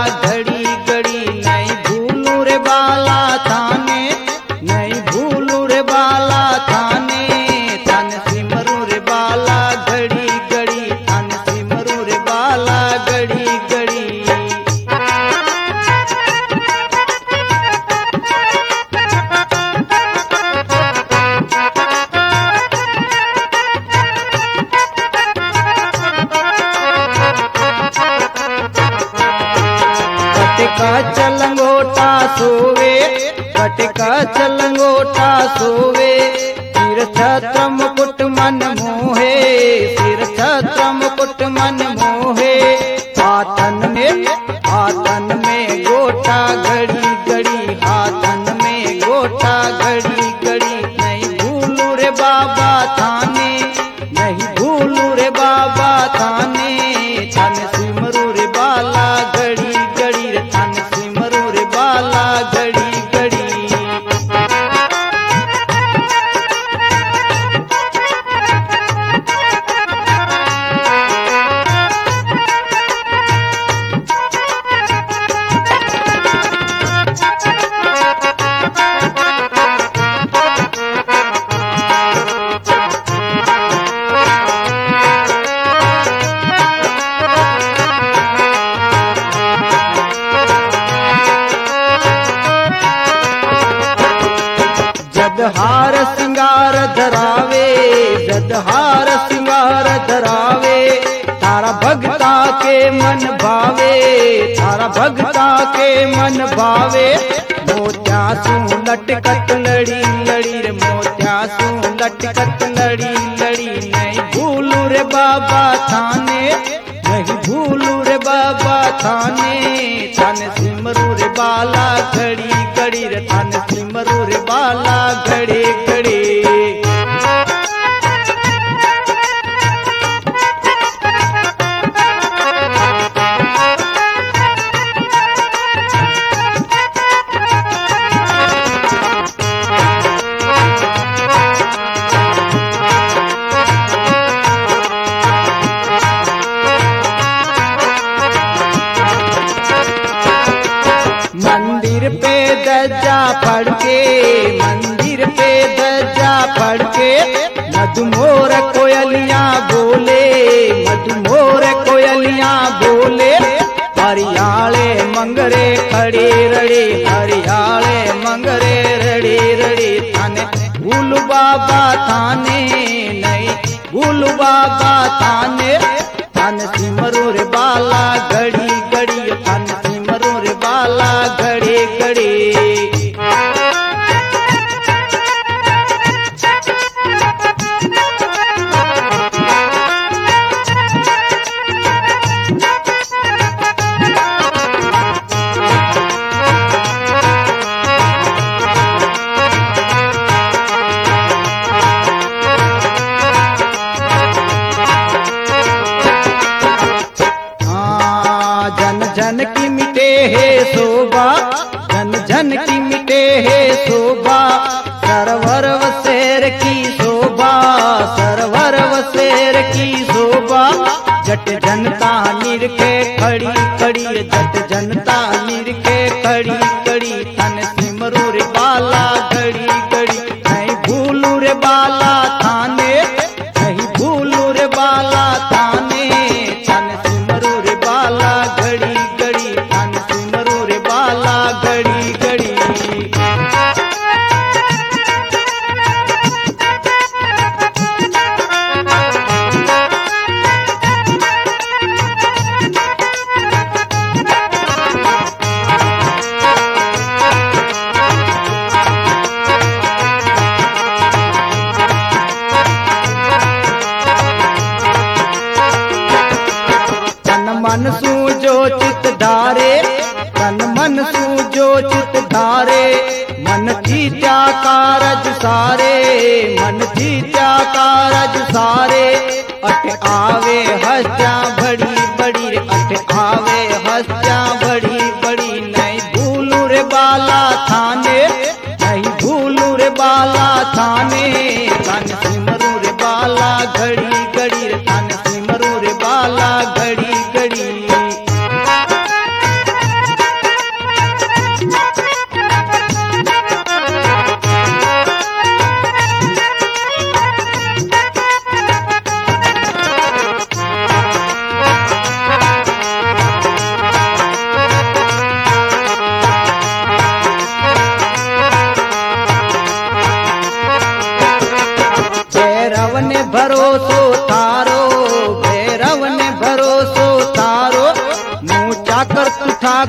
घड़ी घड़ी नहीं भूलू रे बाला थाने नहीं भूलू रे बाला थाने तन सिमरू रे बाला घड़ी घड़ी तन सिमरू रे बाला घड़ी घड़ी कटका चलंगोटा सोवे कटका चलंगोटा सोवे सिर छत्र मुकुट मन मोहे सिर छत्र मुकुट मन मोहे हाथन में गोटा घड़ी घड़ी हाथन में गोटा घड़ी घड़ी नहीं भूलू रे बाबा थाने नहीं भूलू रे बाबा थाने तन सिमरू रे बाला घड़ी घड़ी रे तन सिमरू रे बाला घड़ी घड़ी जदहार सिंगार धरावे जदहार सिंगार धरावे तारा भगता के मन भावे तारा भगता के मन भावे मोत्या सू लटकत लड़ी लड़ी रे मोत्या सू लटकत लड़ी लड़ी नहीं भूलू रे बाबा थाने नहीं भूलू रे बाबा थाने तन सिमरू रे बाला घड़ी घड़ी रे तन सिमरू रे बाला घड़ी घड़ी मंदिर पे दज्जा फड़के मंदिर पे दज्जा फड़के मधुमोर कोयलियां बोले मधुमोर कोयलियां बोले हरियाले मंगरे खड़ी रड़ी हरियाले मंगरे रड़ी रड़ी थाने भूलू बाबा थाने नहीं भूलू बाबा थाने तन सिमरू रे बाला घड़ी घड़ी तन सिमरू रे बाला घड़ी घड़ी जन जन की मिटे है शोभा जन जन की मिटे है शोभा सरवर वसेर की शोभा सरवर वसेर की शोभा जट जनता निरखे खड़ी खड़ी जट जनता निरखे खड़ी खड़ी तन सिमरू रे बाला घड़ी घड़ी नहीं भूलू रे बाला थाने नहीं भूलू रे बाला थाने तन सिमरू रे बाला घड़ी घड़ी तन सिमरू रे बाला घड़ी घड़ी मन सू जो चित धारे तन मन सू जो चित धारे मन थी त्या कारज सारे मन थी त्या कारज सारे अट आवे हस्त्या बड़ी बड़ी अट आवे हस्त्या बड़ी बड़ी नहीं भूलू रे बाला थाने नहीं भूलू रे बाला थाने तन सिमरू रे बाला घड़ी घड़ी तन सिमरू रे बाला घड़ी घड़ी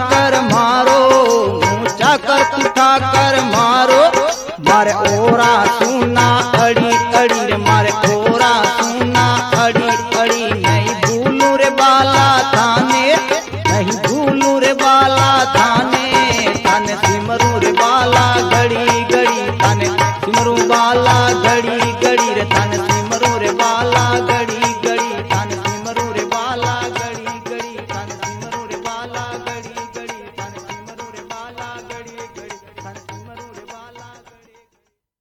कर मारो, ऊंचा कर उठा कर मारो। मारे ओरा सुना अड़ी अड़ी रे, मारे ओरा सुना अड़ी अड़ी। नहीं भूलू रे बाला थाने, नहीं भूलू रे बाला थाने। थाने सिमरू रे बाला घड़ी घड़ी, थाने सिमरू बाला घड़ी घड़ी रे, थाने सिमरू रे बाला घड़ी